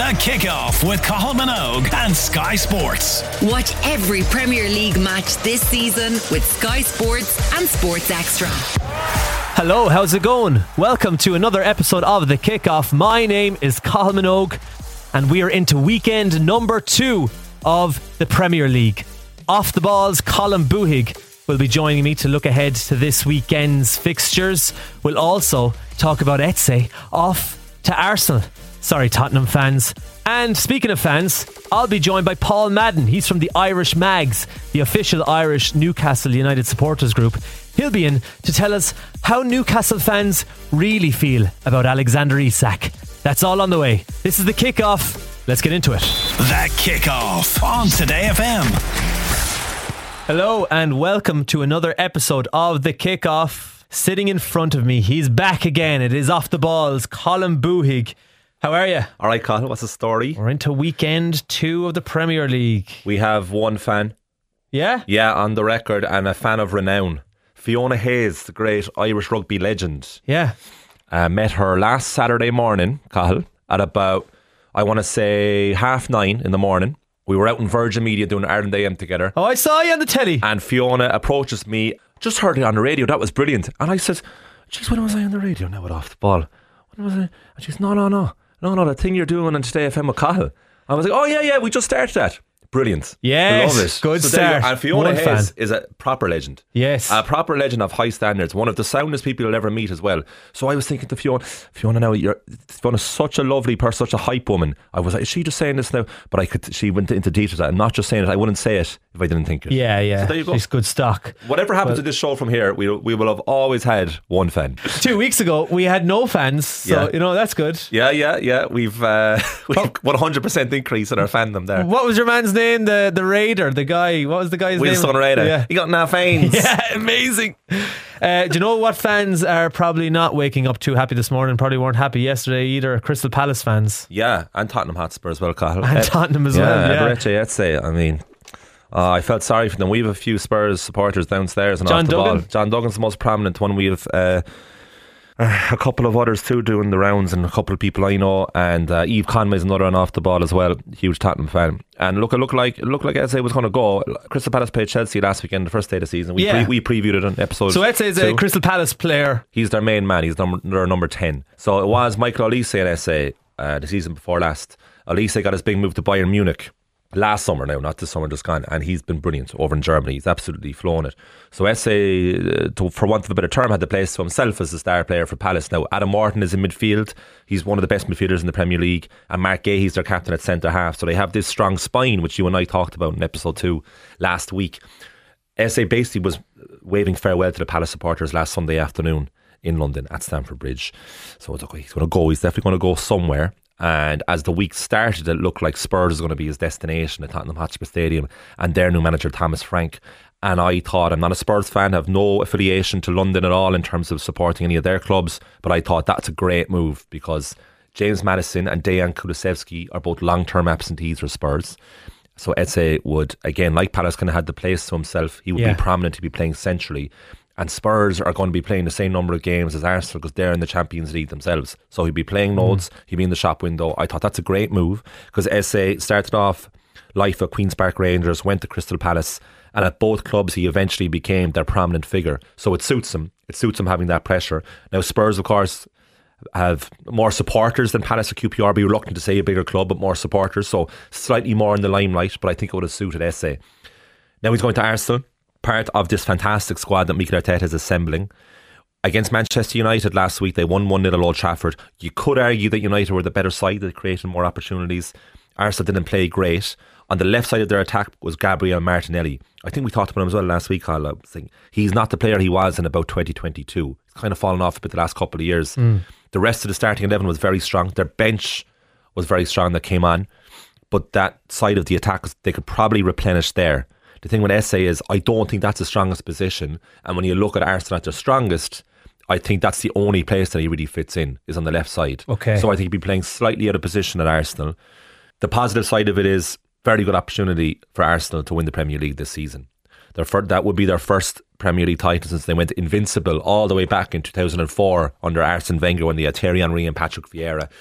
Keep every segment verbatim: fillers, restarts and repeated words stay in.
The Kickoff with Cathal Minogue and Sky Sports. Watch every Premier League match this season with Sky Sports and Sports Extra. Hello, how's it going? Welcome to another episode of The Kickoff. My name is Cathal Minogue and we are into weekend number two of the Premier League. Off the balls, Colin Buhig will be joining me to look ahead to this weekend's fixtures. We'll also talk about Eze off to Arsenal. Sorry, Tottenham fans. And speaking of fans, I'll be joined by Paul Madden. He's from the Irish Mags, the official Irish Newcastle United supporters group. He'll be in to tell us how Newcastle fans really feel about Alexander Isak. That's all on the way. This is The Kickoff. Let's get into it. The Kickoff on Today F M. Hello and welcome to another episode of The Kickoff. Sitting in front of me, he's back again. It is Off the Balls, Colin Buhig. How are you? All right, Cathal, what's the story? We're into weekend two of the Premier League. We have one fan. Yeah? Yeah, on the record, and a fan of renown. Fiona Hayes, the great Irish rugby legend. Yeah. Uh, met her last Saturday morning, Cathal, at about, I want to say, half nine in the morning. We were out in Virgin Media doing Ireland A M together. Oh, I saw you on the telly. And Fiona approaches me, just heard it on the radio, that was brilliant. And I said, geez, when was I on the radio now with Off the Ball? When was I? And she says, no, no, no. No, no, the thing you're doing on Today F M with Cathal. I was like, oh yeah, yeah, we just started that. Brilliant. Yes, love it. good so start. And Fiona One Hayes fan. is a proper legend. Yes. A proper legend of high standards. One of the soundest people you'll ever meet as well. So I was thinking to Fiona, Fiona now, you're Fiona's such a lovely person, such a hype woman. I was like, is she just saying this now? But I could. She went into details. I'm not just saying it. I wouldn't say it if I didn't think it. Yeah, yeah. So there you go. She's good stock. Whatever happens Well, to this show from here, we we will have always had one fan. Two weeks ago, we had no fans. So, Yeah. you know, that's good. Yeah, yeah, yeah. We've uh, we've one hundred percent increase in our fandom there. What was your man's name? The the Raider, the guy. What was the guy's Wilson name? Raider. Yeah. He got no fans. Yeah, amazing. Uh, do you know what fans are probably not waking up too happy this morning? Probably weren't happy yesterday either. Crystal Palace fans. Yeah, and Tottenham Hotspur as well, Cathal. And Uh, Tottenham as yeah, well. Yeah. Eberechi Eze. I mean, uh, I felt sorry for them. We have a few Spurs supporters downstairs and John off the Duggan. ball. John Duggan's the most prominent one. We have uh, a couple of others too doing the rounds, and a couple of people I know. And uh, Eve Conway's another one off the ball as well. Huge Tottenham fan. And look, it looked like it looked like Eze was going to go. Crystal Palace played Chelsea last weekend, the first day of the season. We Yeah. pre- we previewed it on episode. So Eze is a two. Crystal Palace player. He's their main man. He's number, their number ten. So it was Michael Olise and Eze uh, the season before last. Olise got his big move to Bayern Munich last summer now, not this summer just gone, and he's been brilliant over in Germany. He's absolutely flown it. So Eze, uh, to, for want of a better term, had the place to himself as the star player for Palace. Now Adam Morton is in midfield. He's one of the best midfielders in the Premier League, and Mark Gahey's their captain at centre half. So they have this strong spine, which you and I talked about in episode two last week. Eze basically was waving farewell to the Palace supporters last Sunday afternoon in London at Stamford Bridge. So it's okay, he's going to go. He's definitely going to go somewhere. And as the week started, it looked like Spurs was going to be his destination at Tottenham Hotspur Stadium and their new manager Thomas Frank. And I thought, I'm not a Spurs fan, have no affiliation to London at all in terms of supporting any of their clubs, but I thought that's a great move because James Maddison and Dejan Kulusevski are both long-term absentees for Spurs. So Eze would, again, like Palace kind of had the place to himself, he would Yeah. be prominent to be playing centrally. And Spurs are going to be playing the same number of games as Arsenal because they're in the Champions League themselves. So he'd be playing loads, mm. he'd be in the shop window. I thought that's a great move because Eze started off life at Queen's Park Rangers, went to Crystal Palace, and at both clubs he eventually became their prominent figure. So it suits him. It suits him having that pressure. Now Spurs, of course, have more supporters than Palace or Q P R. Be reluctant to say a bigger club, but more supporters. So slightly more in the limelight, but I think it would have suited Eze. Now he's going to Arsenal, part of this fantastic squad that Mikel Arteta is assembling. Against Manchester United last week, they won one nil at Old Trafford. You could argue that United were the better side, that created more opportunities. Arsenal didn't play great. On the left side of their attack was Gabriel Martinelli. I think we talked about him as well last week, Carl. I was thinking, he's not the player he was in about twenty twenty-two. He's kind of fallen off a bit the last couple of years. Mm. The rest of the starting eleven was very strong. Their bench was very strong that came on. But that side of the attack, they could probably replenish there. The thing with Eze is I don't think that's the strongest position, and when you look at Arsenal at their strongest, I think that's the only place that he really fits in is on the left side. Okay. So I think he'd be playing slightly out of position at Arsenal. The positive side of it is very good opportunity for Arsenal to win the Premier League this season. Their fir- that would be their first Premier League title since they went invincible all the way back in two thousand four under Arsene Wenger when they had Thierry Henry and Patrick Vieira.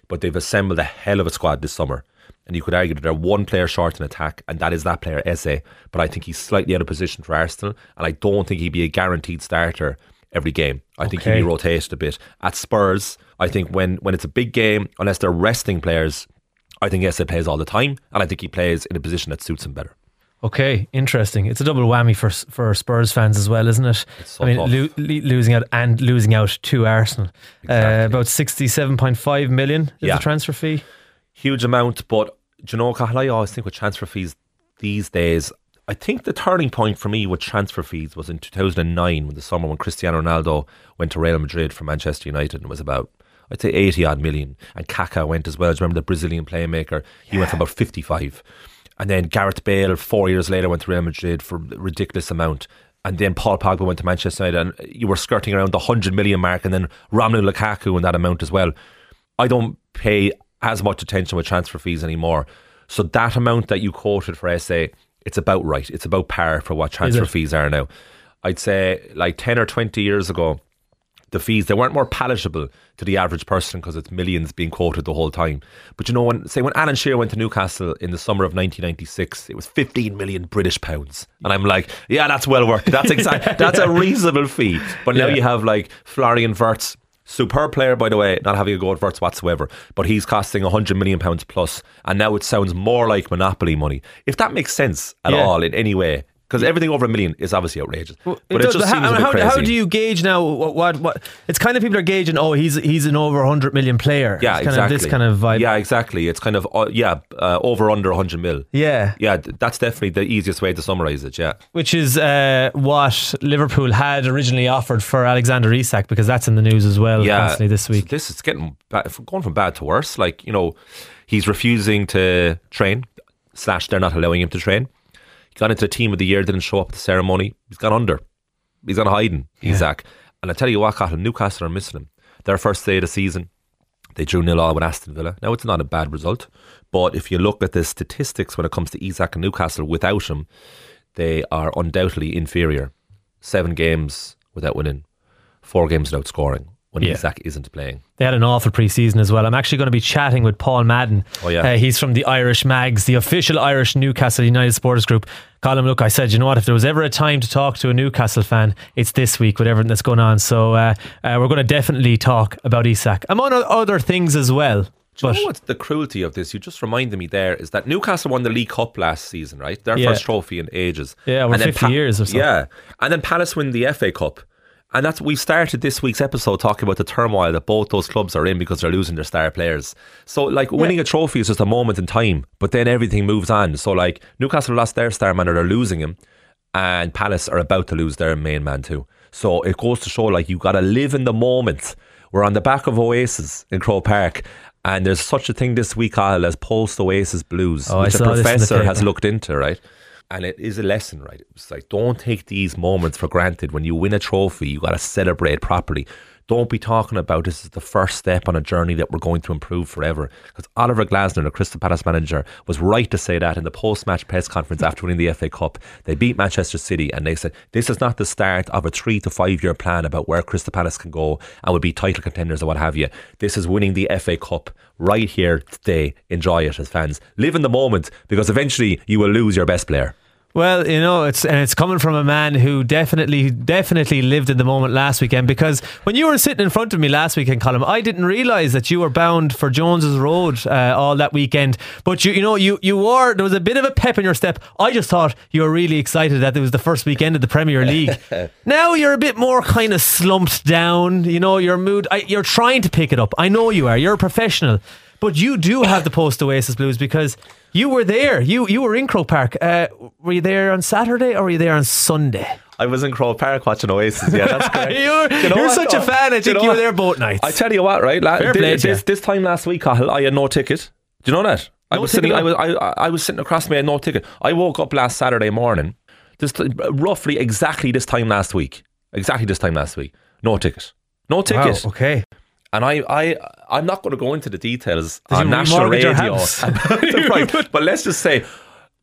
but they've assembled a hell of a squad this summer. And you could argue that they're one player short in attack, and that is that player, Eze. But I think he's slightly out of position for Arsenal, and I don't think he'd be a guaranteed starter every game. I okay. think he'd be rotated a bit. At Spurs, I think when, when it's a big game, unless they're resting players, I think Eze plays all the time, and I think he plays in a position that suits him better. Okay, interesting. It's a double whammy for for Spurs fans as well, isn't it? So I mean, lo- lo- losing out and losing out to Arsenal. Exactly. Uh, about sixty-seven point five million is yeah. the transfer fee. Huge amount, but do you know, Cathal, I always think with transfer fees these days, I think the turning point for me with transfer fees was in two thousand nine, when the summer when Cristiano Ronaldo went to Real Madrid from Manchester United, and it was about, I'd say, eighty odd million. And Kaká went as well. Do you remember the Brazilian playmaker? He yeah. went for about fifty-five. And then Gareth Bale, four years later, went to Real Madrid for a ridiculous amount. And then Paul Pogba went to Manchester United, and you were skirting around the one hundred million mark, and then Romelu Lukaku in that amount as well. I don't pay as much attention with transfer fees anymore. So that amount that you quoted for S A, it's about right. It's about par for what transfer fees are now. I'd say like ten or twenty years ago, the fees, they weren't more palatable to the average person because it's millions being quoted the whole time. But you know, when say when Alan Shearer went to Newcastle in the summer of nineteen ninety-six, it was fifteen million British pounds. And I'm like, yeah, that's well worth it. That's exact. That's a reasonable fee. But now yeah. you have like Florian Wirtz, superb player, by the way, not having a go at Wirtz whatsoever, but he's costing one hundred million pounds plus, and now it sounds more like monopoly money. If that makes sense at yeah. all in any way, because everything over a million is obviously outrageous. Well, but it, it just how, seems a bit how, crazy. How do you gauge now what, what, what it's kind of people are gauging, oh, he's he's an over one hundred million player. Yeah, it's kind exactly. Of this kind of vibe. Yeah, exactly. It's kind of, uh, yeah, uh, over under one hundred mil. Yeah. Yeah, that's definitely the easiest way to summarise it, yeah. Which is uh, what Liverpool had originally offered for Alexander Isak, because that's in the news as well yeah, constantly this week. So this is getting bad, going from bad to worse. Like, you know, he's refusing to train, slash they're not allowing him to train. Got into the team of the year, didn't show up at the ceremony. He's gone under. He's gone hiding, yeah. Isak. And I tell you what, Cathal, Newcastle are missing him. Their first day of the season, they drew nil all with Aston Villa. Now, it's not a bad result, but if you look at the statistics when it comes to Isak and Newcastle without him, they are undoubtedly inferior. Seven games without winning, four games without scoring when yeah. Isak isn't playing. They had an awful pre-season as well. I'm actually going to be chatting with Paul Madden. Oh yeah, uh, he's from the Irish Mags, the official Irish Newcastle United supporters group. Colin, look, I said, you know what, if there was ever a time to talk to a Newcastle fan, it's this week with everything that's going on. So uh, uh, we're going to definitely talk about Isak, among other things as well. Do you know what's the cruelty of this? You just reminded me there is that Newcastle won the League Cup last season, right? Their yeah. first trophy in ages. Yeah, over fifty pa- years or so. Yeah, and then Palace win the F A Cup. And that's we started this week's episode talking about the turmoil that both those clubs are in because they're losing their star players. So like winning yeah. a trophy is just a moment in time, but then everything moves on. So like Newcastle lost their star man, or they're losing him, and Palace are about to lose their main man too. So it goes to show like you got to live in the moment. We're on the back of Oasis in Croke Park, and there's such a thing this week, Kyle, as post Oasis Blues, oh, which a professor has looked into, right? And it is a lesson, right? It's like, don't take these moments for granted. When you win a trophy, you got to celebrate properly. Don't be talking about this is the first step on a journey that we're going to improve forever. Because Oliver Glasner, the Crystal Palace manager, was right to say that in the post-match press conference after winning the F A Cup. They beat Manchester City and they said, this is not the start of a three to five year plan about where Crystal Palace can go and will be title contenders or what have you. This is winning the F A Cup right here today. Enjoy it as fans. Live in the moment, because eventually you will lose your best player. Well, you know, it's and it's coming from a man who definitely, definitely lived in the moment last weekend, because when you were sitting in front of me last weekend, Colin, I didn't realise that you were bound for Jones's Road uh, all that weekend. But you, you know, you you were there was a bit of a pep in your step. I just thought you were really excited that it was the first weekend of the Premier League. Now you're a bit more kind of slumped down. You know, your mood. I, you're trying to pick it up. I know you are. You're a professional. But you do have the post Oasis Blues because you were there. You you were in Croke Park. Uh, were you there on Saturday or were you there on Sunday? I was in Croke Park watching Oasis. Yeah, that's correct. you're you know you're what? such a fan. I think you, know you were there both nights. I tell you what, right? La- Fair this, play to this, you. this time last week, Cathal, I had no ticket. Do you know that? No I was ticket sitting. up. I was. I, I was sitting across me. I had no ticket. I woke up last Saturday morning. This t- roughly exactly this time last week. Exactly this time last week. No ticket. No ticket. Wow, okay. And I, I, I'm not going to go into the details Did on you national remortgage your radio house? about the price, but let's just say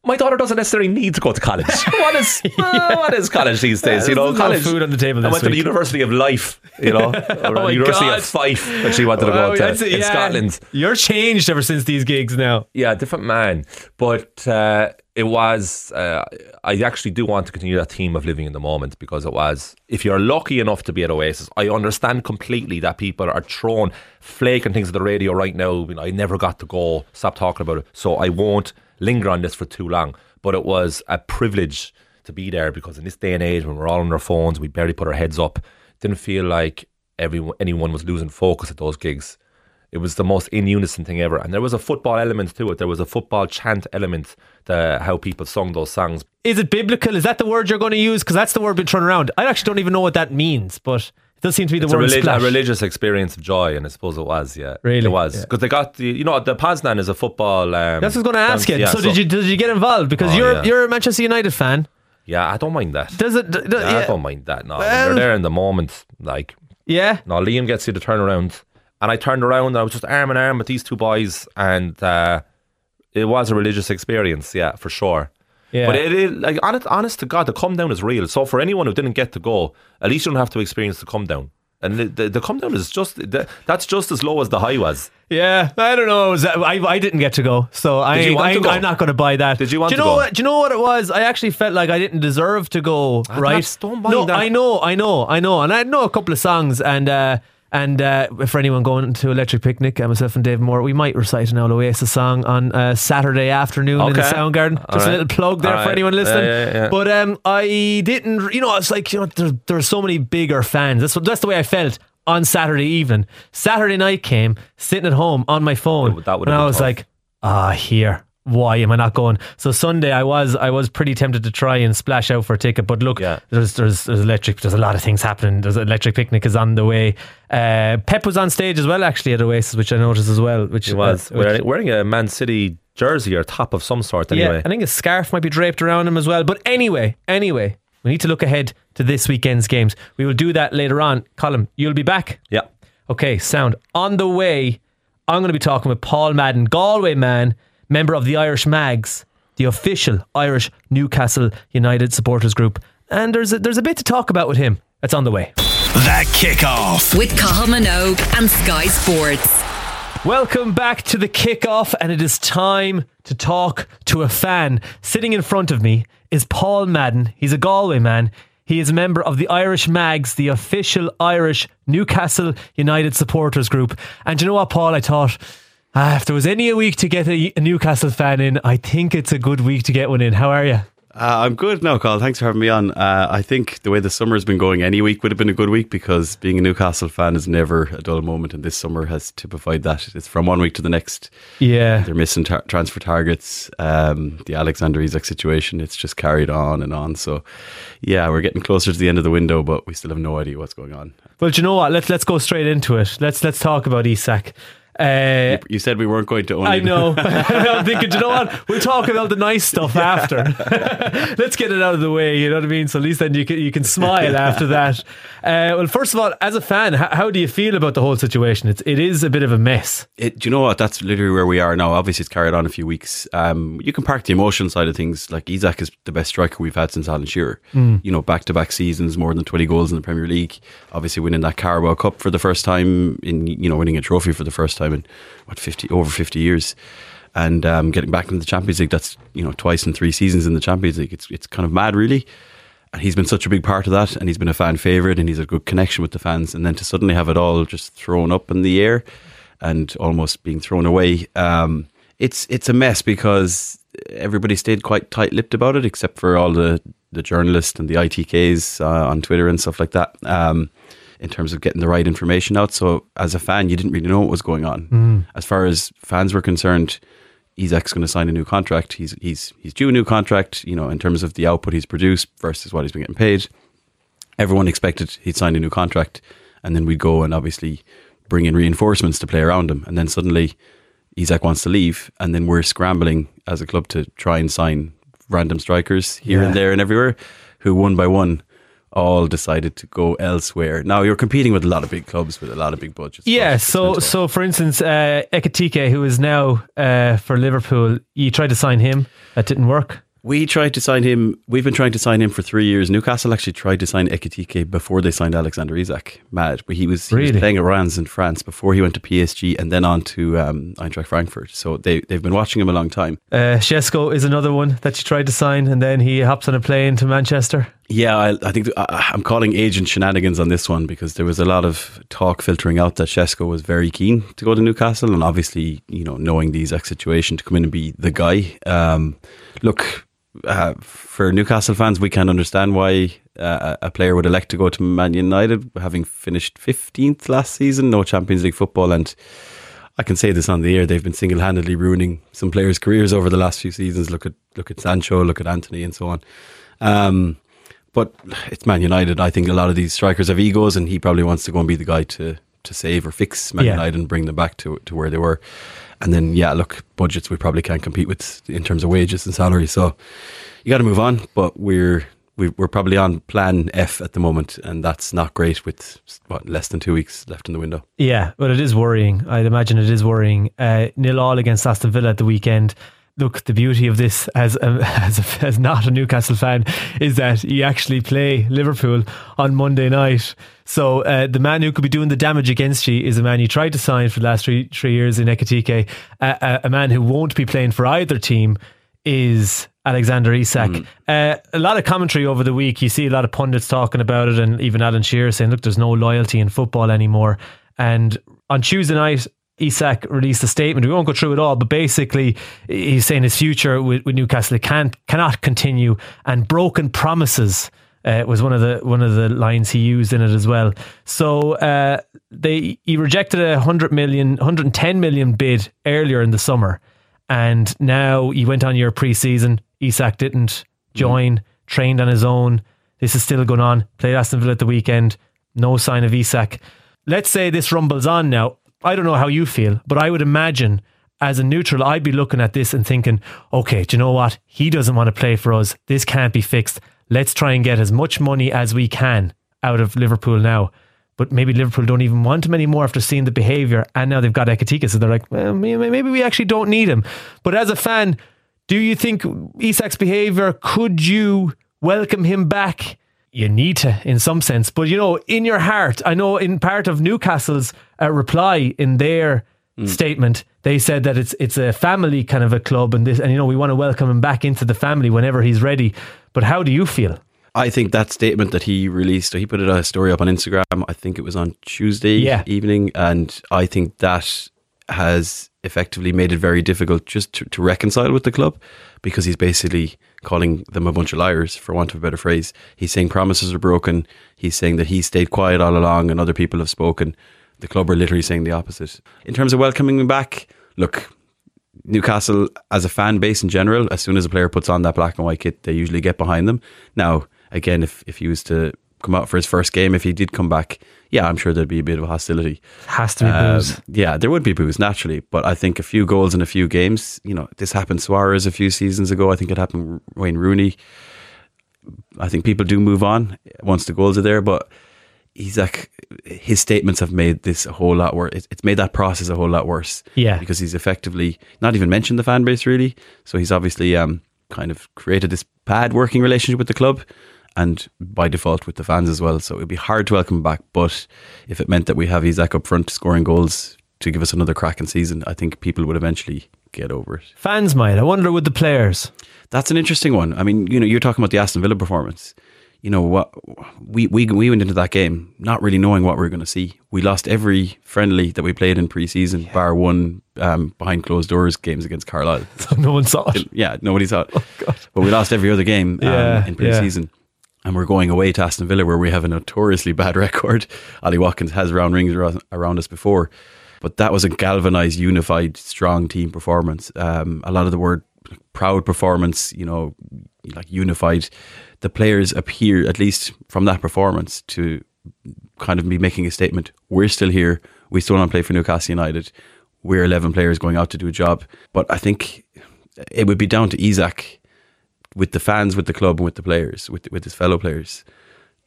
My daughter doesn't necessarily need to go to college. What is uh, what is college these days? You know, There's college. no food on the table I this went to the week. University of Life, you know, or Oh my University God. of Fife that she wanted to Wow, go that's to it, in yeah. Scotland. You're changed ever since these gigs now. Yeah, different man. But uh, it was, uh, I actually do want to continue that theme of living in the moment, because it was, if you're lucky enough to be at Oasis, I understand completely that people are thrown flaking things at the radio right now. You know, I never got to go, stop talking about it. So I won't linger on this for too long. But it was a privilege to be there, because in this day and age when we're all on our phones, we barely put our heads up, it didn't feel like everyone, anyone was losing focus at those gigs. It was the most in unison thing ever. And there was a football element to it. There was a football chant element to how people sung those songs. Is it biblical? Is that the word you're going to use? Because that's the word being thrown around. I actually don't even know what that means, but it does seem to be the It's a, word relig- splash. a religious experience of joy, and I suppose it was, yeah. Really? It was. Yeah. Because they got, the, you know, the Poznan is a football... Um, That's what I was going to ask you. yeah, so, did you did you get involved? Because Oh, you're yeah. you're a Manchester United fan. Yeah, I don't mind that. Does it? d- d- Yeah, I yeah. don't mind that, no. Well- When you're there in the moment, like... Yeah. No, Liam gets you to turn around. And I turned around and I was just arm in arm with these two boys, and uh, it was a religious experience, yeah, for sure. Yeah. But it, it like honest, honest to God, the come down is real. So for anyone who didn't get to go, at least you don't have to experience the come down. And the, the, the come down is just the, that's just as low as the high was. Yeah, I don't know. It was- I I didn't get to go, so I Did you want I, to go? I'm not going to buy that. Did you want do you to know go? What, do you know what it was? I actually felt like I didn't deserve to go. Ah, right? that's- don't mind no, that. I know, I know, I know, and I know a couple of songs, and uh, and uh, for anyone going to Electric Picnic, uh, myself and Dave Moore, we might recite an Oasis song on uh, Saturday afternoon in the Okay. Soundgarden. All Just a right. little plug there All for right. anyone listening. Yeah, yeah, yeah. But um, I didn't. You know, it's like you know, there, there's so many bigger fans. That's what, that's the way I felt on Saturday evening. Saturday night came, sitting at home on my phone, That would and have I been was tough. like, ah, here. Why am I not going? So Sunday, I was I was pretty tempted to try and splash out for a ticket, but look, Yeah. there's there's there's electric. There's a lot of things happening. There's Electric Picnic is on the way. Uh, Pep was on stage as well, actually at Oasis, which I noticed as well. Which He was uh, which- wearing, wearing a Man City jersey or top of some sort. Anyway, yeah, I think a scarf might be draped around him as well. But anyway, anyway, we need to look ahead to this weekend's games. We will do that later on. Colin, you'll be back. yeah. Okay, sound. On the way, I'm going to be talking with Paul Madden, Galway man, member of the Irish Mags, the official Irish Newcastle United supporters group. And there's a, there's a bit to talk about with him. That's on the way. The Kickoff. With Cathal Minogue and Sky Sports. Welcome back to the kickoff, and it is time to talk to a fan. Sitting in front of me is Paul Madden. He's a Galway man. He is a member of the Irish Mags, the official Irish Newcastle United supporters group. And you know what, Paul? I thought, ah, if there was any a week to get a, a Newcastle fan in, I think it's a good week to get one in. How are you? Uh, I'm good now, Carl. Thanks for having me on. Uh, I think the way the summer has been going, any week would have been a good week, because being a Newcastle fan is never a dull moment, and this summer has typified that. It's from one week to the next. Yeah. They're missing tar- transfer targets. Um, the Alexander Isak situation, it's just carried on and on. So, yeah, we're getting closer to the end of the window, but we still have no idea what's going on. Well, do you know what? Let's let's go straight into it. Let's let's talk about Isak. Uh, You said we weren't going to only... I know. I'm thinking, do you know what? We'll talk about the nice stuff after. Let's get it out of the way, you know what I mean? So at least then you can, you can smile after that. Uh, well, first of all, as a fan, how, how do you feel about the whole situation? It's, it is a bit of a mess. It, do you know what? That's literally where we are now. Obviously, it's carried on a few weeks. Um, you can park the emotion side of things. Like, Isak is the best striker we've had since Alan Shearer. Mm. You know, back-to-back seasons, more than twenty goals in the Premier League. Obviously, winning that Carabao Cup for the first time in, you know, winning a trophy for the first time in what fifty over fifty years, and um, getting back into the Champions League. That's, you know, twice in three seasons in the Champions League. It's it's kind of mad, really. And he's been such a big part of that, and he's been a fan favourite, and he's a good connection with the fans. And then to suddenly have it all just thrown up in the air and almost being thrown away, um, it's it's a mess, because everybody stayed quite tight-lipped about it, except for all the, the journalists and the I T Ks uh, on Twitter and stuff like that, um, in terms of getting the right information out. So as a fan, you didn't really know what was going on. Mm. As far as fans were concerned, Isak's going to sign a new contract. He's he's he's due a new contract, you know, in terms of the output he's produced versus what he's been getting paid. Everyone expected he'd sign a new contract, and then we'd go and obviously bring in reinforcements to play around him. And then suddenly Isak wants to leave, and then we're scrambling as a club to try and sign random strikers here Yeah. and there and everywhere, who one by one all decided to go elsewhere. Now you're competing with a lot of big clubs with a lot of big budgets. Yeah, so so for instance, uh, Ekitike, who is now uh, for Liverpool, you tried to sign him, that didn't work. We tried to sign him. We've been trying to sign him for three years. Newcastle actually tried to sign Ekitike before they signed Alexander Isak. Mad, but he was, he really? was playing at Rennes in France before he went to P S G and then on to um, Eintracht Frankfurt. So they they've been watching him a long time. Uh, Shesko is another one that you tried to sign, and then he hops on a plane to Manchester. Yeah, I, I think th- I, I'm calling agent shenanigans on this one because there was a lot of talk filtering out that Shesko was very keen to go to Newcastle, and obviously, you know, knowing the Isak situation, to come in and be the guy. Um, look. Uh, for Newcastle fans, we can understand why uh, a player would elect to go to Man United, having finished fifteenth last season, no Champions League football, and I can say this on the air, they've been single-handedly ruining some players' careers over the last few seasons. Look at look at Sancho, look at Anthony, and so on. Um, but it's Man United. I think a lot of these strikers have egos, and he probably wants to go and be the guy to to save or fix Man yeah. United and bring them back to to where they were. And then, yeah, look, budgets we probably can't compete with in terms of wages and salaries. So you got to move on. But we're we're probably on plan F at the moment, and that's not great with what less than two weeks left in the window. Yeah, but it is worrying. I'd imagine it is worrying. Uh, nil all against Aston Villa at the weekend. Look, the beauty of this as a, as, a, as not a Newcastle fan is that you actually play Liverpool on Monday night. So uh, the man who could be doing the damage against you is a man you tried to sign for the last three three years in Ekitike. Uh, a, a man who won't be playing for either team is Alexander Isak. Mm. Uh, a lot of commentary over the week. You see a lot of pundits talking about it, and even Alan Shearer saying, look, there's no loyalty in football anymore. And on Tuesday night, Isak released a statement. We won't go through it all, but basically he's saying his future with, with Newcastle can't cannot continue, and broken promises uh, was one of the one of the lines he used in it as well. So uh, they he rejected a hundred million, one hundred ten million bid earlier in the summer, and now he went on your pre-season. Isak didn't join, mm. trained on his own. This is still going on. Played Aston Villa at the weekend. No sign of Isak. Let's say this rumbles on now. I don't know how you feel, but I would imagine as a neutral, I'd be looking at this and thinking, okay, do you know what? He doesn't want to play for us. This can't be fixed. Let's try and get as much money as we can out of Liverpool now. But maybe Liverpool don't even want him anymore after seeing the behaviour, and now they've got Ekitike, so they're like, well, maybe we actually don't need him. But as a fan, do you think Isak's behaviour, could you welcome him back? You need to, in some sense, but you know, in your heart, I know in part of Newcastle's uh, reply in their mm. statement, they said that it's it's a family kind of a club, and this, and you know, we want to welcome him back into the family whenever he's ready. But how do you feel? I think that statement that he released, he put a story up on Instagram. I think it was on Tuesday yeah. evening, and I think that has effectively made it very difficult just to, to reconcile with the club, because he's basically calling them a bunch of liars, for want of a better phrase. He's saying promises are broken. He's saying that he stayed quiet all along and other people have spoken. The club are literally saying the opposite. In terms of welcoming him back, look, Newcastle as a fan base in general, as soon as a player puts on that black and white kit, they usually get behind them. Now, again, if, if he was to come out for his first game, if he did come back, yeah, I'm sure there'd be a bit of hostility. Has to be um, boos. Yeah, there would be boos, naturally. But I think a few goals in a few games, you know, this happened Suarez a few seasons ago. I think it happened Wayne Rooney. I think people do move on once the goals are there, but he's like, his statements have made this a whole lot worse. It's made that process a whole lot worse. Yeah. Because he's effectively not even mentioned the fan base, really. So he's obviously um, kind of created this bad working relationship with the club, and by default with the fans as well. So it'd be hard to welcome him back, but if it meant that we have Isak up front scoring goals to give us another cracking season, I think people would eventually get over it. Fans might. I wonder with the players. That's an interesting one. I mean, you know, you're talking about the Aston Villa performance. You know what, we we we went into that game not really knowing what we were going to see. We lost every friendly that we played in pre-season, yeah. bar one um, behind closed doors games against Carlisle. So no one saw it. Yeah, nobody saw it. Oh, God. But we lost every other game um, yeah, in pre-season. Yeah. And we're going away to Aston Villa, where we have a notoriously bad record. Ollie Watkins has round rings around us before, but that was a galvanised, unified, strong team performance. Um, a lot of the word proud performance, you know, like unified. The players appear, at least from that performance, to kind of be making a statement. We're still here. We still want to play for Newcastle United. We're eleven players going out to do a job. But I think it would be down to Isak, with the fans, with the club, and with the players, with with his fellow players,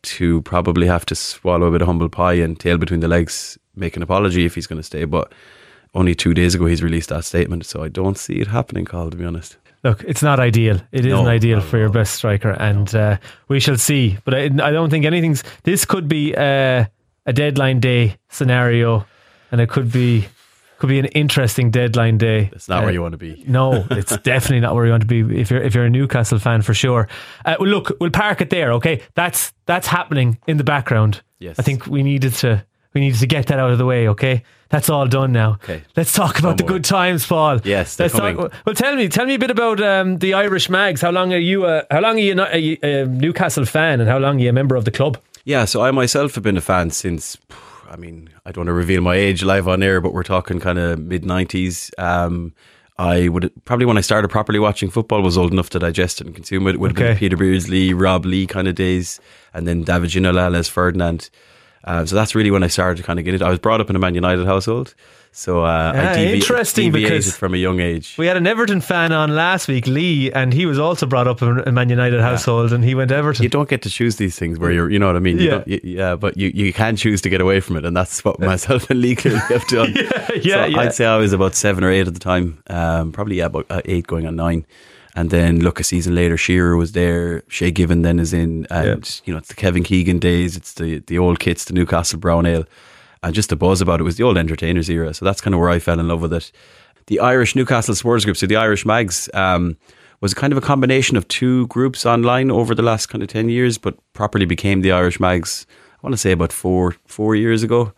to probably have to swallow a bit of humble pie and tail between the legs, make an apology if he's going to stay. But only two days ago he's released that statement, so I don't see it happening, Carl, to be honest. Look, it's not ideal. It isn't No, ideal not at for your all. best striker, and uh, we shall see. But I, I don't think anything's. This could be uh, a deadline day scenario, and it could be could be an interesting deadline day. That's not Uh, where you want to be. No, it's definitely not where you want to be if you're if you're a Newcastle fan, for sure. Uh, well, look, we'll park it there. Okay, that's that's happening in the background. Yes. I think we needed to we needed to get that out of the way. Okay, that's all done now. Okay. Let's talk about the Come on. good times, Paul. Yes, they're Let's talk, coming. well, tell me, tell me a bit about um, the Irish Mags. How long are you? Uh, how long are you not a, a Newcastle fan, and how long are you a member of the club? Yeah, so I myself have been a fan since, I mean, I don't want to reveal my age live on air, but we're talking kind of mid nineties. Um, I would probably, when I started properly watching football, was old enough to digest it and consume it. It would have Okay. been Peter Beardsley, Rob Lee kind of days, and then David Ginola, Les Ferdinand. Uh, so that's really when I started to kind of get it. I was brought up in a Man United household, so uh, Ah, I devi- interesting, deviated because from a young age. We had an Everton fan on last week, Lee, and he was also brought up in a Man United household, and he went Everton. You don't get to choose these things where you're, you know what I mean? You Yeah. don't- you- yeah, but you, you can choose to get away from it, and that's what myself and Lee clearly have done. yeah, yeah, so yeah. I'd say I was about seven or eight at the time, um, probably yeah, about uh, eight going on nine. And then look, a season later, Shearer was there, Shay Given then is in, and you know, it's the Kevin Keegan days, it's the, the old kits, the Newcastle Brown Ale, and just the buzz about it was the old entertainers era. So that's kind of where I fell in love with it. The Irish Newcastle Supporters Group, so the Irish Mags, um, was kind of a combination of two groups online over the last kind of ten years, but properly became the Irish Mags, I want to say about four four years ago.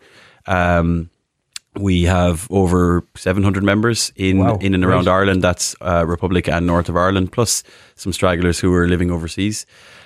Um, we have over seven hundred members in, Wow, in and around great. Ireland. That's uh, Republic and North of Ireland, plus some stragglers who are living overseas.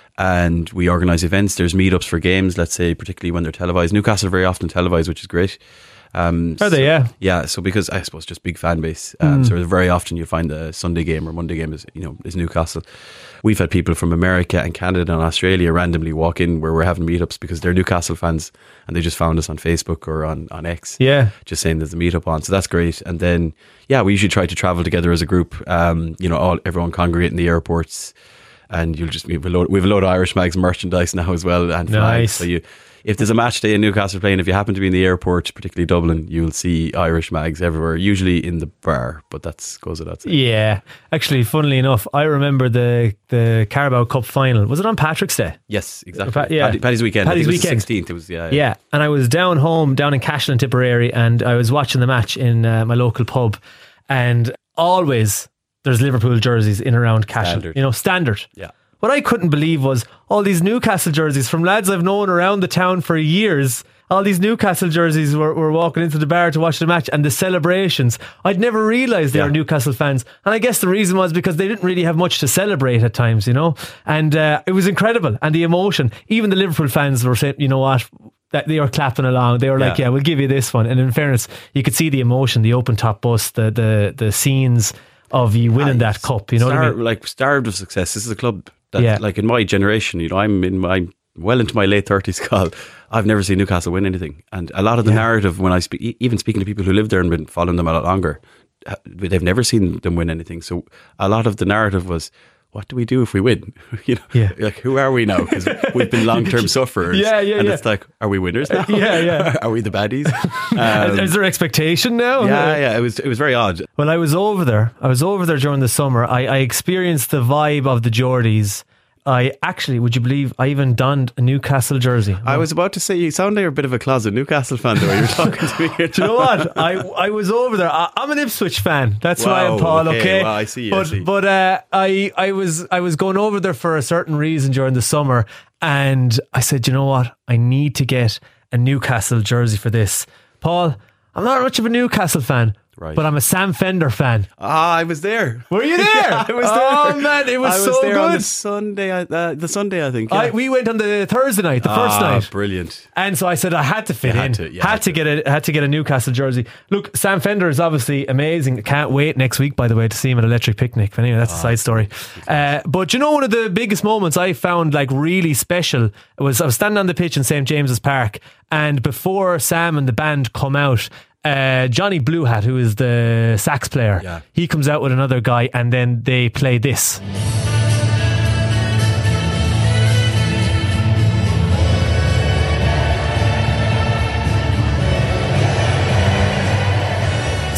And we organise events. There's meetups for games, let's say, particularly when they're televised. Newcastle are very often televised, which is great. Um, Are they? so- Yeah. yeah, so because I suppose just big fan base, um, Mm. so very often you find the Sunday game or Monday game is you know is Newcastle. We've had people from America and Canada and Australia randomly walk in where we're having meetups because they're Newcastle fans and they just found us on Facebook or on, on X, Yeah. just saying there's a meetup on. So that's great. And then yeah, we usually try to travel together as a group. Um, you know, all everyone congregate in the airports, and you'll just we have a load, we have a load of Irish Mags merchandise now as well and flags. Nice. So you. If there's a match day in Newcastle playing, if you happen to be in the airport, particularly Dublin, you'll see Irish Mags everywhere, usually in the bar, but that's goes without saying. Yeah. Actually, funnily enough, I remember the the Carabao Cup final. Was it on Patrick's Day? Yes, exactly. Pa- yeah. Paddy, Paddy's weekend. Paddy's I think it was weekend. the sixteenth. It was, yeah, Yeah, and I was down home, down in Cashel and Tipperary, and I was watching the match in uh, my local pub, and always there's Liverpool jerseys in around Cashel. Standard. You know, standard. Yeah. What I couldn't believe was all these Newcastle jerseys from lads I've known around the town for years. All these Newcastle jerseys were, were walking into the bar to watch the match, and the celebrations. I'd never realised they Yeah. were Newcastle fans. And I guess the reason was because they didn't really have much to celebrate at times, you know. And uh, it was incredible. And the emotion. Even the Liverpool fans were saying, you know what, that they were clapping along. They were like, Yeah. yeah, we'll give you this one. And in fairness, you could see the emotion, the open top bus, the the the scenes of you winning that cup. You know what I Starved, mean? like starved of success. This is a club that, Yeah. like in my generation, you know, I'm in my well into my late thirties. Carl, I've never seen Newcastle win anything, and a lot of the Yeah. narrative when I speak, e- even speaking to people who live there and been following them a lot longer, uh, they've never seen them win anything. So a lot of the narrative was, what do we do if we win? You know, Yeah. like who are we now? Because we've been long term sufferers. Yeah, yeah, and yeah. it's like, are we winners now? Yeah, yeah. are we the baddies? Um, Is there expectation now? yeah, yeah. It was it was very odd. Well, I was over there. I was over there during the summer. I, I experienced the vibe of the Geordies. I actually, would you believe, I even donned a Newcastle jersey. I was about to say, you sound like you're a bit of a closet Newcastle fan the way you're talking to me here. Do you know what? I I was over there. I, I'm an Ipswich fan. That's why I'm Wow, Paul. okay, Okay, well, I see, I But see. but uh, I I was I was going over there for a certain reason during the summer, and I said, you know what? I need to get a Newcastle jersey for this. Paul, I'm not much of a Newcastle fan. Right. But I'm a Sam Fender fan. Ah, I was there. Were you there? Yeah, I was there. Oh man, it was, I was so there good. on the Sunday. Uh, the Sunday, I think. Yeah. I, we went on the Thursday night, the first ah, night. brilliant. And so I said I had to fit You had in. to, you had, had to to. get a had to get a Newcastle jersey. Look, Sam Fender is obviously amazing. Can't wait next week, by the way, to see him at Electric Picnic. But anyway, that's a side story. Uh, but you know, one of the biggest moments I found like really special was I was standing on the pitch in Saint James's Park, and before Sam and the band come out, Uh, Johnny Blue Hat, who is the sax player, Yeah. he comes out with another guy, and then they play this.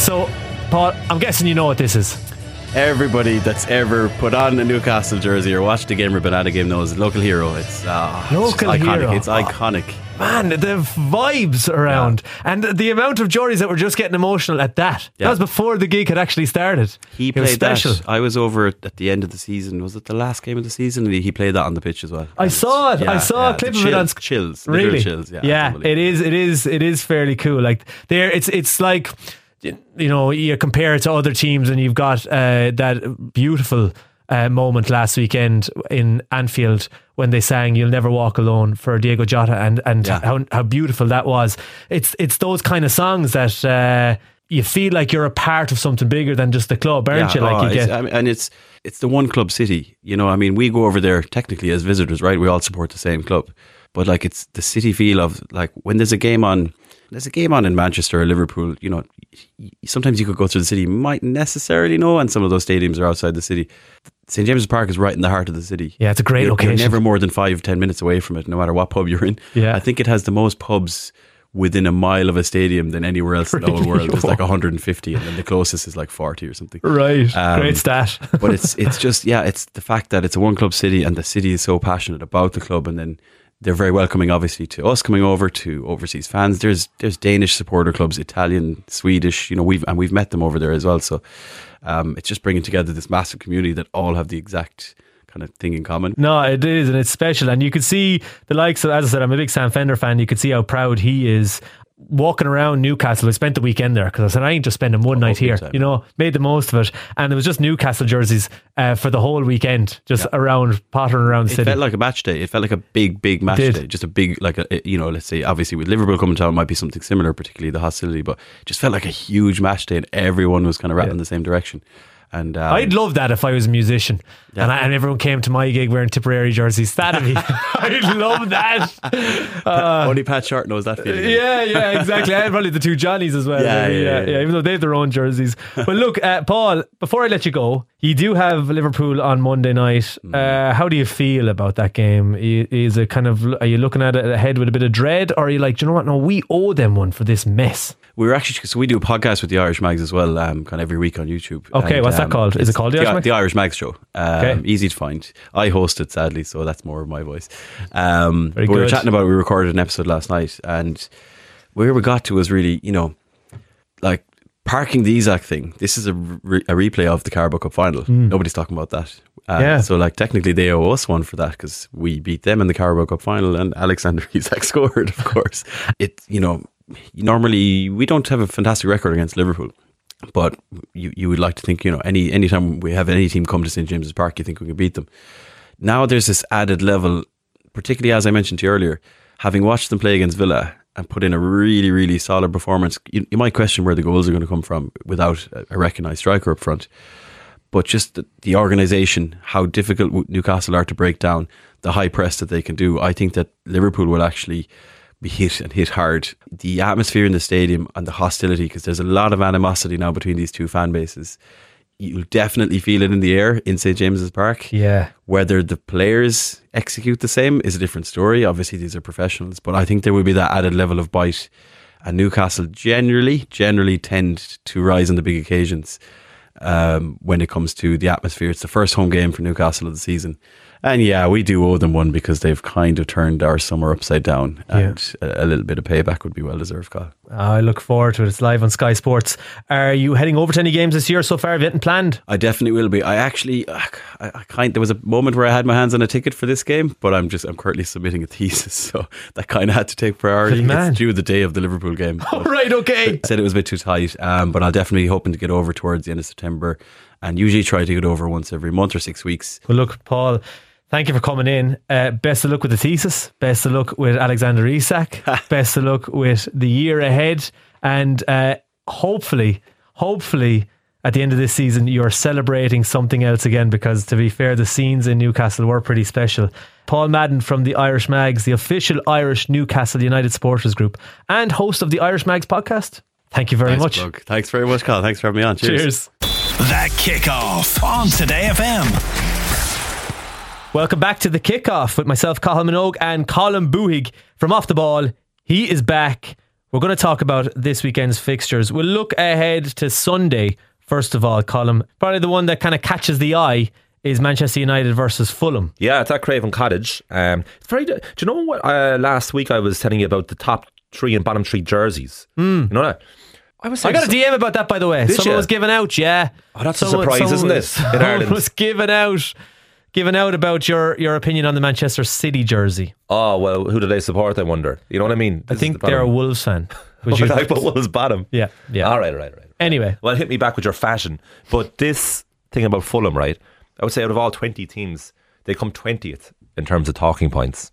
So, Paul, I'm guessing you know what this is. Everybody that's ever put on a Newcastle jersey or watched a game or banana game knows local hero. It's uh, Local it's iconic. hero. It's iconic. Man, the vibes around Yeah. and the amount of Geordies that were just getting emotional at that. Yeah. That was before the gig had actually started. He it was played special. that. I was over at the end of the season. Was it the last game of the season? And he, he played that on the pitch as well. I And saw it. it's- I yeah, saw yeah, a clip the of it chill- on chills. Literal Really? chills. Yeah, yeah it's it is. It is. It is fairly cool. Like there, it's it's like, you know, you compare it to other teams, and you've got uh, that beautiful uh, moment last weekend in Anfield when they sang "You'll Never Walk Alone" for Diego Jota, and and Yeah. how how beautiful that was. It's it's those kind of songs that uh, you feel like you're a part of something bigger than just the club, aren't you? Like oh, you it's- get. I mean, and it's it's the one club city. You know, I mean, we go over there technically as visitors, right? We all support the same club, but like it's the city feel of like when there's a game on. There's a game on in Manchester or Liverpool. You know, sometimes you could go through the city, you might necessarily know, and some of those stadiums are outside the city. Saint James's Park is right in the heart of the city. Yeah, it's a great you're, location. You're never more than five, ten minutes away from it, no matter what pub you're in. Yeah. I think it has the most pubs within a mile of a stadium than anywhere else in the whole Really? world. There's like one hundred fifty, and then the closest is like forty or something. Right, Um, great stat. But it's it's just yeah, it's the fact that it's a one club city and the city is so passionate about the club, and then they're very welcoming, obviously, to us coming over, to overseas fans. There's there's Danish supporter clubs, Italian, Swedish, you know, we've and we've met them over there as well. So um, it's just bringing together this massive community that all have the exact kind of thing in common. No, it is, and it's special. And you could see the likes of, as I said, I'm a big Sam Fender fan. You could see how proud he is walking around Newcastle. I spent the weekend there because I said, I ain't just spending one Oh, night big here. time. You know, made the most of it. And there was just Newcastle jerseys uh, for the whole weekend, just around, pottering around the It city. felt like a match day. It felt like a big, big match did. day. Just a big, like a, you know, let's say, obviously with Liverpool coming to town, it might be something similar, particularly the hostility, but it just felt like a huge match day and everyone was kind of rattling Yeah. the same direction. And um, I'd love that if I was a musician Yeah. and, I, and everyone came to my gig wearing Tipperary jerseys. That'd be, I'd love that. only Pat Short knows that feeling. Yeah, yeah, exactly. And probably the two Johnnies as well. Yeah, maybe, yeah, yeah. Even though they have their own jerseys. But look, uh, Paul, before I let you go, you do have Liverpool on Monday night. Uh, how do you feel about that game? I- Is it kind of, are you looking at it ahead with a bit of dread, or are you like, do you know what? No, we owe them one for this mess. We were actually, so we do a podcast with the Irish Mags as well, um, kind of every week on YouTube. Okay, what's that called? Is it it's called The Irish Mags? The Irish Mags Show. Um, Okay. Easy to find. I host it, sadly, so that's more of my voice. Um, Very but we were good. chatting about it. We recorded an episode last night, and where we got to was really, you know, like parking the Isaac thing. This is a, re- a replay of the Carabao Cup final. Nobody's talking about that. Uh, Yeah. So, like, technically, they owe us one for that because we beat them in the Carabao Cup final, and Alexander Isak scored, of course. It, you know, normally we don't have a fantastic record against Liverpool, but you you would like to think, you know, any anytime we have any team come to Saint James's Park, you think we can beat them. Now there's this added level, particularly as I mentioned to you earlier, having watched them play against Villa and put in a really, really solid performance. You, you might question where the goals are going to come from without a, a recognised striker up front. But just the, the organisation, how difficult Newcastle are to break down, the high press that they can do, I think that Liverpool will actually be hit and hit hard. The atmosphere in the stadium and the hostility, because there's a lot of animosity now between these two fan bases. You'll definitely feel it in the air in Saint James's Park. Yeah. Whether the players execute the same is a different story. Obviously, these are professionals, but I think there will be that added level of bite. And Newcastle generally, generally tend to rise on the big occasions um, when it comes to the atmosphere. It's the first home game for Newcastle of the season. And yeah, we do owe them one because they've kind of turned our summer upside down, and yeah. a, a little bit of payback would be well deserved, Kyle. I look forward to it. It's live on Sky Sports. Are you heading over to any games this year so far? Have you anything planned? I definitely will be. I actually, I, I kind there was a moment where I had my hands on a ticket for this game, but I'm just I'm currently submitting a thesis, so that kind of had to take priority. Good man. It's due the day of the Liverpool game. Oh, right, okay. I said it was a bit too tight, um, but I'll definitely be hoping to get over towards the end of September, and usually try to get over once every month or six weeks. Well, look, Paul, thank you for coming in. Uh, best of luck with the thesis. Best of luck with Alexander Isak. Best of luck with the year ahead. And uh, hopefully, hopefully, at the end of this season, you're celebrating something else again, because to be fair, the scenes in Newcastle were pretty special. Paul Madden from the Irish Mags, the official Irish Newcastle United supporters group, and host of the Irish Mags podcast. Thank you very Nice much. plug. Thanks very much, Carl. Thanks for having me on. Cheers. Cheers. The Kickoff on Today F M. Welcome back to the Kickoff with myself, Cathal Minogue, and Colin Boohig from Off the Ball. He is back We're going to talk about this weekend's fixtures. We'll look ahead to Sunday, first of all, Colm. Probably the one that kind of catches the eye is Manchester United versus Fulham. Yeah, it's at Craven Cottage. Um, it's very. Do you know what? Uh, last week I was telling you about the top three and bottom three jerseys. Mm. You know that? I was. I got a D M about that, by the way. Did Someone you? was giving out. Yeah. Oh, that's someone, a surprise, isn't it? In someone Ireland, was giving out, giving out about your your opinion on the Manchester City jersey. Oh well, who do they support? I wonder. You know what I mean? I This think is the they're a problem. Wolves fan. Would Would you? I put Wolves bottom? Yeah. Yeah. All right, all right, all right. Anyway, Well, hit me back with your fashion. But this thing about Fulham, right? I would say out of all twenty teams, they come twentieth in terms of talking points.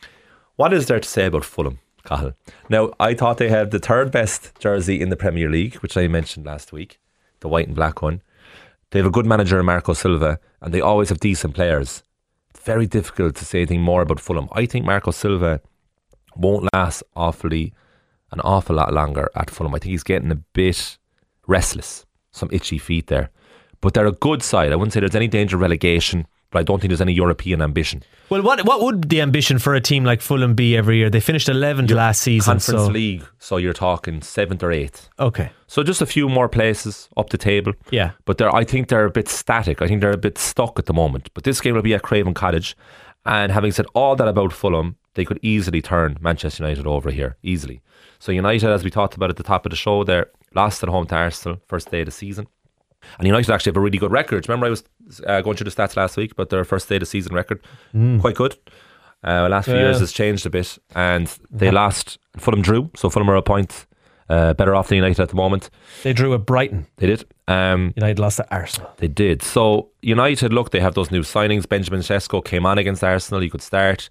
What is there to say about Fulham, Cathal? Now, I thought they had the third best jersey in the Premier League, which I mentioned last week, the white and black one. They have a good manager in Marco Silva, and they always have decent players. It's very difficult to say anything more about Fulham. I think Marco Silva won't last awfully an awful lot longer at Fulham. I think he's getting a bit restless, some itchy feet there. But they're a good side. I wouldn't say there's any danger of relegation, but I don't think there's any European ambition. well, what what would the ambition for a team like Fulham be every year? They finished eleventh last season. Conference so League, so you're talking seventh or eighth. okay, So just a few more places up the table. yeah. But they're, I think they're a bit static. I think they're a bit stuck at the moment. But this game will be at Craven Cottage. And having said all that about Fulham, they could easily turn Manchester United over here. Easily. So United, as we talked about at the top of the show there, lost at home to Arsenal, first day of the season. And United actually have a really good record. Remember I was uh, going through the stats last week, but their first day of the season record, Mm. quite good. Uh, last few Yeah. years has changed a bit. And they lost, Fulham drew. So Fulham are a point uh, better off than United at the moment. They drew at Brighton. They did. Um, United lost to Arsenal. They did. So United, look, they have those new signings. Benjamin Sesko came on against Arsenal. He could start.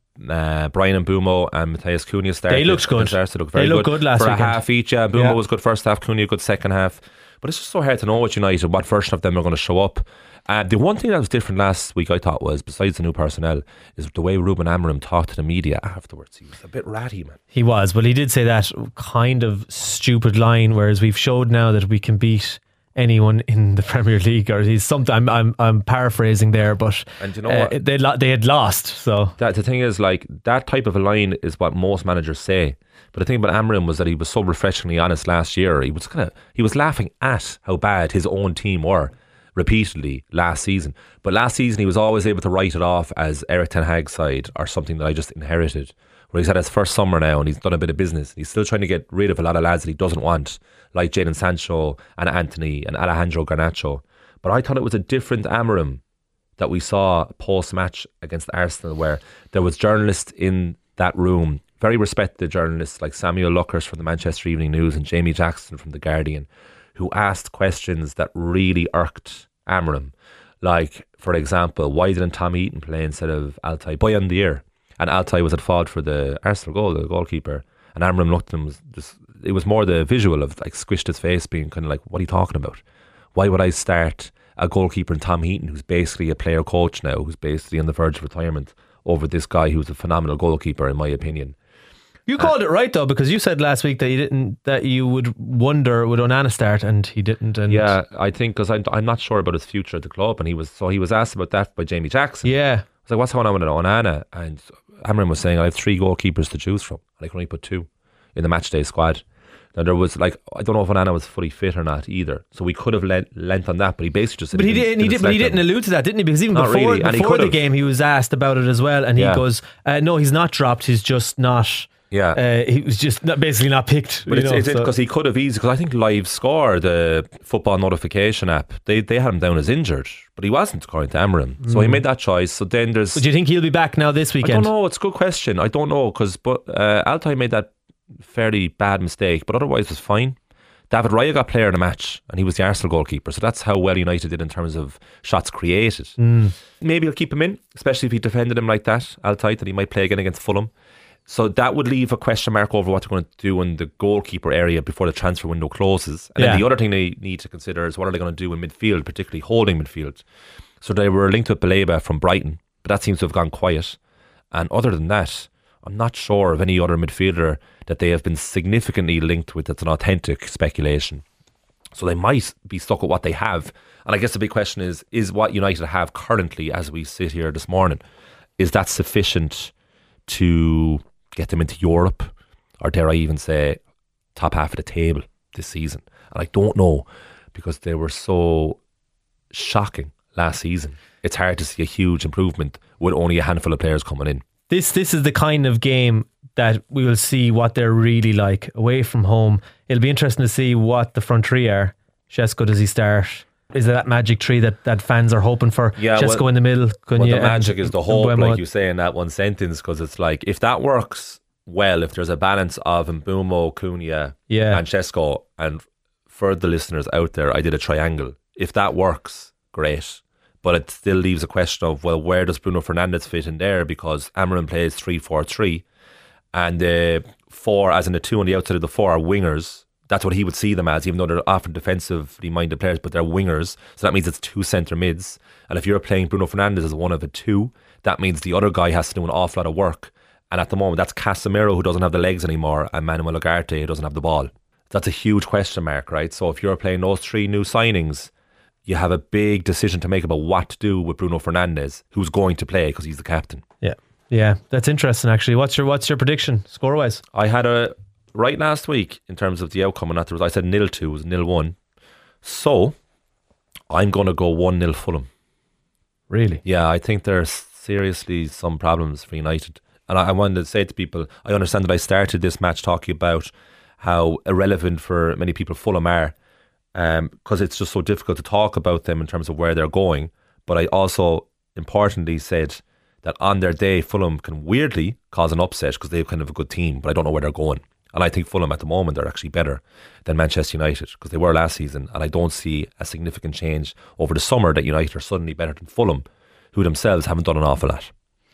Uh, Brian Mbeumo and Matthias Cunha started. They looked good. against Arsenal. They looked very They looked good last for weekend. a half each. Yeah, Mbeumo Yeah. was good first half. Cunha good second half. But it's just so hard to know with United what version of them are going to show up. Uh, the one thing that was different last week, I thought, was besides the new personnel, is the way Ruben Amorim talked to the media afterwards. He was a bit ratty, man. He was, but he did say that kind of stupid line. Whereas we've showed now that we can beat anyone in the Premier League, or he's something. I'm I'm, I'm paraphrasing there, but And you know uh, what? they lo- they had lost. So That the thing is, like, that type of a line is what most managers say. But the thing about Amorim was that he was so refreshingly honest last year. He was kind of he was laughing at how bad his own team were repeatedly last season. But last season he was always able to write it off as Eric Ten Hag's side or something that I just inherited. Where he's had his first summer now and he's done a bit of business. He's still trying to get rid of a lot of lads that he doesn't want, like Jadon Sancho and Anthony and Alejandro Garnacho. But I thought it was a different Amorim that we saw post-match against Arsenal, where there was journalists in that room, very respected journalists like Samuel Luckers from the Manchester Evening News and Jamie Jackson from The Guardian, who asked questions that really irked Amorim. Like, for example, why didn't Tom Eaton play instead of Altay Boyandir? And Altay was at fault for the Arsenal goal, the goalkeeper. And Amorim looked at him, was just, it was more the visual of like squished his face, being kind of like, what are you talking about? Why would I start a goalkeeper in Tom Heaton, who's basically a player coach now, who's basically on the verge of retirement, over this guy who's a phenomenal goalkeeper, in my opinion? you called it right though, because you said last week that you didn't that you would wonder would Onana start, and he didn't. And Yeah, I think because I'm, I'm not sure about his future at the club, and he was so he was asked about that by Jamie Jackson. yeah. I was like, what's going on with Onana? And Amorim was saying, I have three goalkeepers to choose from, and I can only put two in the matchday squad. Now there was like, I don't know if Onana was fully fit or not either, so we could have lent, lent on that, but he basically just said But he didn't- didn't. He, did, but he select didn't him. allude to that, didn't he? Because even Not before, really, and he before the could've. game, he was asked about it as well, and he Yeah. goes, uh, "No, he's not dropped. He's just not. Yeah. uh, he was just not, basically not picked." But you it's know, it's so- because he could have easily, because I think Live Score, the football notification app, they, they had him down as injured, but he wasn't, according to Amorim. So he made that choice. So then there's. But do you think he'll be back now this I weekend? don't know. It's a good question. I don't know because but uh, Altay made that fairly bad mistake, but otherwise was fine. David Raya got player in the match, and he was the Arsenal goalkeeper. So that's how well United did in terms of shots created. Mm. Maybe he'll keep him in, especially if he defended him like that, Altay, that he might play again against Fulham. So that would leave a question mark over what they're going to do in the goalkeeper area before the transfer window closes. And Yeah. then the other thing they need to consider is what are they going to do in midfield, particularly holding midfield. So they were linked with Baleba from Brighton, but that seems to have gone quiet. And other than that, I'm not sure of any other midfielder that they have been significantly linked with that's an authentic speculation. So they might be stuck with what they have. And I guess the big question is, is what United have currently as we sit here this morning, is that sufficient to get them into Europe? Or dare I even say, top half of the table this season. And I don't know, because they were so shocking last season. It's hard to see a huge improvement with only a handful of players coming in. This this is the kind of game that we will see what they're really like away from home. It'll be interesting to see what the front three are. Shesko, does he start? Is it that magic tree that, that fans are hoping for? Yeah, Shesko well, in the middle. Well, you, the magic and, is the hope, Mbeumo. like you say in that one sentence, because it's like, if that works well, if there's a balance of Mbeumo, Cunha, Yeah. and Shesko, and for the listeners out there, I did a triangle. If that works, great. But it still leaves a question of, well, where does Bruno Fernandes fit in there? Because Amarin plays three four three, and the four, as in the two on the outside of the four, are wingers. That's what he would see them as, even though they're often defensively minded players, but they're wingers. So that means it's two centre mids. And if you're playing Bruno Fernandes as one of the two, that means the other guy has to do an awful lot of work. And at the moment, that's Casemiro, who doesn't have the legs anymore, and Manuel Ugarte, who doesn't have the ball. That's a huge question mark, right? So if you're playing those three new signings, you have a big decision to make about what to do with Bruno Fernandes, who's going to play because he's the captain. Yeah, yeah, that's interesting actually. What's your what's your prediction score wise? I had a right last week in terms of the outcome, and that was, I said nil two, it was nil one. So I'm going to go one nil Fulham. Really? Yeah, I think there's seriously some problems for United. And I, I wanted to say to people, I understand that I started this match talking about how irrelevant for many people Fulham are, because um, it's just so difficult to talk about them in terms of where they're going. But I also importantly said that on their day, Fulham can weirdly cause an upset because they have kind of a good team, but I don't know where they're going. And I think Fulham at the moment are actually better than Manchester United, because they were last season, and I don't see a significant change over the summer that United are suddenly better than Fulham, who themselves haven't done an awful lot.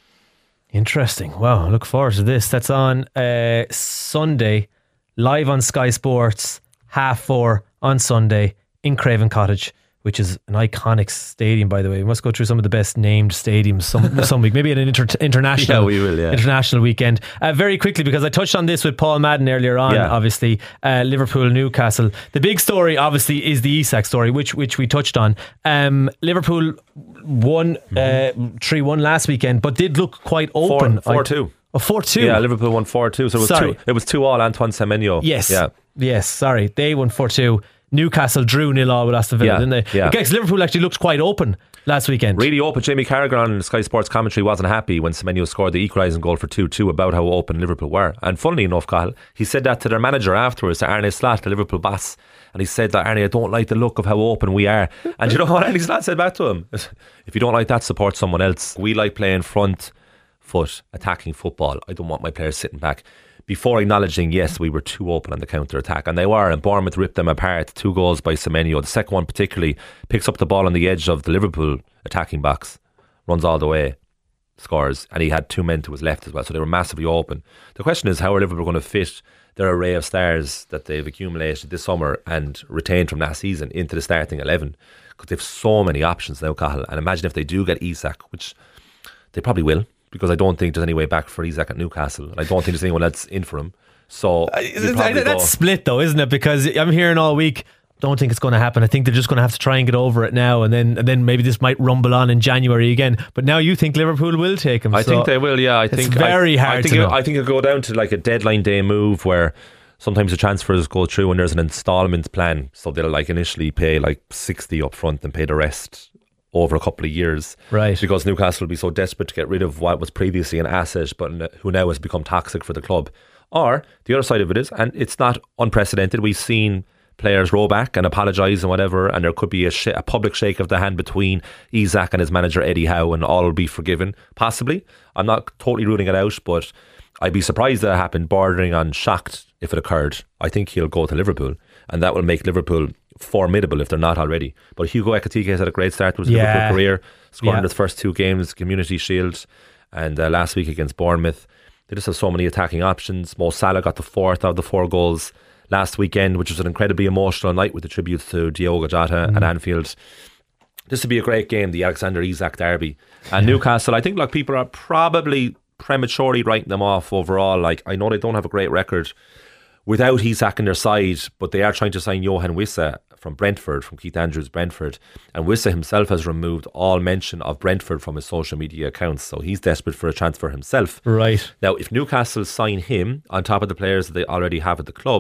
Interesting. Wow, I look forward to this. That's on uh, Sunday, live on Sky Sports, half four on Sunday in Craven Cottage, which is an iconic stadium, by the way. We must go through some of the best named stadiums some some week, maybe at an inter- international yeah, we will, yeah. international weekend. Uh, very quickly, because I touched on this with Paul Madden earlier on, yeah. obviously, uh, Liverpool, Newcastle. The big story, obviously, is the Isak story, which which we touched on. Um, Liverpool won mm-hmm. uh, three one last weekend, but did look quite open. four two. Oh, four two. Yeah, Liverpool won four two. So it was sorry. two, it was two all Antoine Semenyo. Yes. Yeah. Yes, sorry. They won four two. Newcastle drew nil all with Aston Villa, yeah, didn't they? Yeah. Because Liverpool actually looked quite open last weekend. Really open. Jamie Carragher on Sky Sports commentary wasn't happy when Semenyo scored the equalising goal for two two about how open Liverpool were. And funnily enough, Cahill, he said that to their manager afterwards, to Arne Slot, the Liverpool boss. And he said that, Arne, I don't like the look of how open we are. And you know what Arne Slot said back to him? If you don't like that, support someone else. We like playing front foot, attacking football. I don't want my players sitting back. Before acknowledging, yes, we were too open on the counter-attack, and they were, and Bournemouth ripped them apart. Two goals by Semenyo. The second one particularly picks up the ball on the edge of the Liverpool attacking box, runs all the way, scores, and he had two men to his left as well, so they were massively open. The question is, how are Liverpool going to fit their array of stars that they've accumulated this summer and retained from last season into the starting eleven? Because they have so many options now, Cahill, and imagine if they do get Isak, which they probably will, because I don't think there's any way back for Isak at Newcastle, and I don't think there's anyone else in for him. So uh, that's split though, isn't it? Because I'm hearing all week, don't think it's going to happen. I think they're just going to have to try and get over it now, and then and then maybe this might rumble on in January again. But now you think Liverpool will take him? I so think they will. Yeah, I it's think very I, hard. I think to it, know. I think it'll go down to like a deadline day move where sometimes the transfers go through and there's an instalment plan, so they'll like initially pay like sixty up front and pay the rest over a couple of years, right? Because Newcastle will be so desperate to get rid of what was previously an asset but who now has become toxic for the club. Or the other side of it is, and it's not unprecedented, we've seen players row back and apologise and whatever, and there could be a, sh- a public shake of the hand between Isak and his manager Eddie Howe, and all will be forgiven, possibly. I'm not totally ruling it out, but I'd be surprised that it happened, bordering on shocked if it occurred. I think he'll go to Liverpool, and that will make Liverpool formidable if they're not already. But Hugo Ekitike has had a great start to his yeah. Liverpool career, scoring yeah. his first two games, Community Shield, and uh, last week against Bournemouth. They just have so many attacking options. Mo Salah got the fourth of the four goals last weekend, which was an incredibly emotional night with the tributes to Diogo Jota mm. at Anfield. This would be a great game, the Alexander Isak derby. And yeah. Newcastle, I think like people are probably prematurely writing them off overall. Like, I know they don't have a great record without Isak on their side, but they are trying to sign Johan Wissa from Brentford, from Keith Andrews Brentford, and Wissa himself has removed all mention of Brentford from his social media accounts, so he's desperate for a transfer himself. Right. Now, if Newcastle sign him on top of the players that they already have at the club,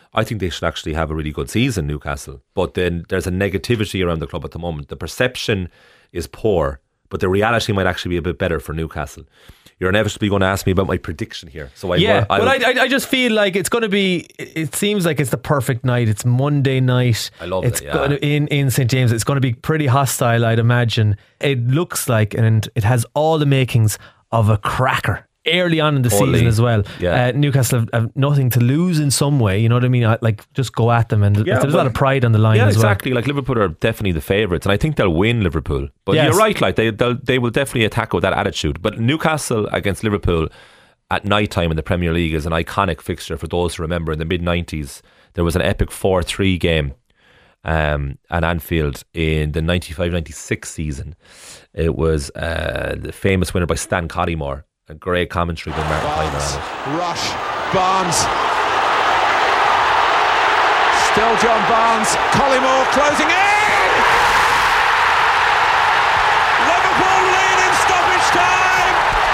I think they should actually have a really good season, Newcastle. But then there's a negativity around the club at the moment. The perception is poor, but the reality might actually be a bit better for Newcastle. You're inevitably going to ask me about my prediction here. So I yeah, will, I but will, I, I just feel like it's going to be. It seems like it's the perfect night. It's Monday night. I love it's it, yeah. going to, in in Saint James. It's going to be pretty hostile, I'd imagine. It looks like, and it has all the makings of a cracker. Early on in the Totally. season as well. Yeah. Uh, Newcastle have, have nothing to lose in some way. You know what I mean? I, like just go at them, and Yeah, there's a lot but- of pride on the line yeah, as well. exactly. Like Liverpool are definitely the favourites, and I think they'll win Liverpool. But Yes. you're right, like they they'll, they will definitely attack with that attitude. But Newcastle against Liverpool at night time in the Premier League is an iconic fixture for those who remember. In the mid nineties, there was an epic four three game um, at Anfield in the ninety-five ninety-six season. It was uh, the famous winner by Stan Collymore. A great commentary by Martin Tyler on it. Rush, Barnes. Still John Barnes. Collymore closing in. Liverpool lead in stoppage time.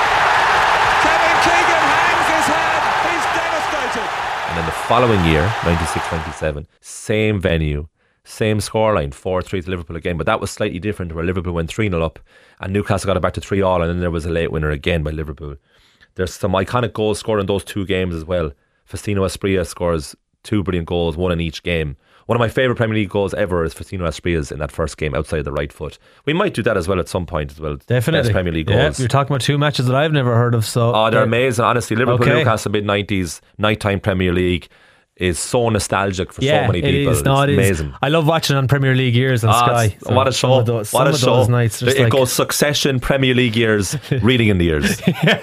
Kevin Keegan hangs his head. He's devastated. And then the following year, ninety-six ninety-seven, same venue, same scoreline, four three to Liverpool again. But that was slightly different, where Liverpool went three nil up and Newcastle got it back to three all, and then there was a late winner again by Liverpool. There's some iconic goals scored in those two games as well. Faustino Asprilla scores two brilliant goals, one in each game. One of my favourite Premier League goals ever is Faustino Asprilla's in that first game outside the right foot. We might do that as well at some point as well. Definitely. Best Premier League Yeah, goals. you're talking about two matches that I've never heard of. So Oh, they're amazing. Honestly, Liverpool, Okay. Newcastle, mid nineties, nighttime Premier League is so nostalgic for yeah, so many it people. is. No, it's it is. amazing. I love watching on Premier League years on Ah, Sky. it's- So what a some show! of those- what some a of show! those nights, just it like, goes Succession, Premier League years, reading in the ears.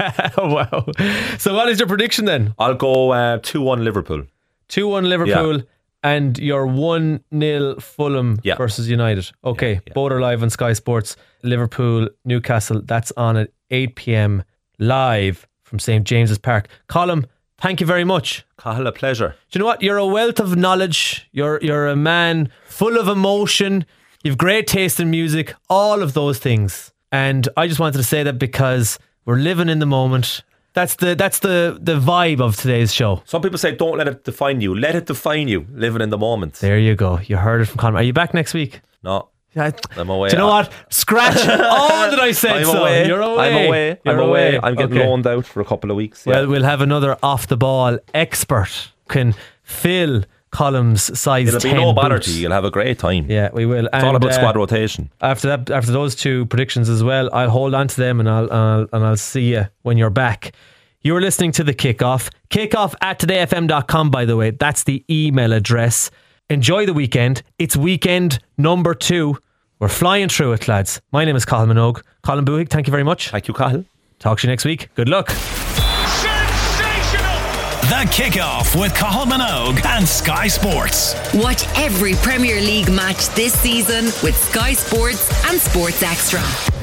wow. So what is your prediction then? I'll go uh, two one Liverpool. two one Liverpool and your one nil Fulham Yeah. versus United. Okay, Yeah, yeah. both are live on Sky Sports. Liverpool, Newcastle, that's on at eight p.m. live from Saint James's Park. Colm, thank you very much. Cahill, a pleasure. Do you know what? You're a wealth of knowledge. You're you're a man full of emotion. You've great taste in music, all of those things. And I just wanted to say that because we're living in the moment. That's the that's the the vibe of today's show. Some people say don't let it define you. Let it define you. Living in the moment. There you go. You heard it from Colm. Are you back next week? No. Yeah, I'm away. Do you know what? Scratch all that I said. I'm so. away. You're away. I'm away. You're I'm away. away. I'm getting Okay. loaned out for a couple of weeks. Yeah. Well, we'll have another off the ball expert can fill Colm's size It'll ten be no bother boots. to you. You'll have a great time. Yeah, we will. It's all about squad rotation. After that, after those two predictions as well, I'll hold on to them and I'll, I'll and I'll see you when you're back. You're listening to the Kickoff. Kickoff at today f m dot com, by the way. That's the email address. Enjoy the weekend. It's weekend number two. We're flying through it, lads. My name is Colm Minogue. Colin Buig, thank you very much. Thank you, Cahill. Talk to you next week. Good luck. The Kickoff with Cahill Minogue and Sky Sports. Watch every Premier League match this season with Sky Sports and Sports Extra.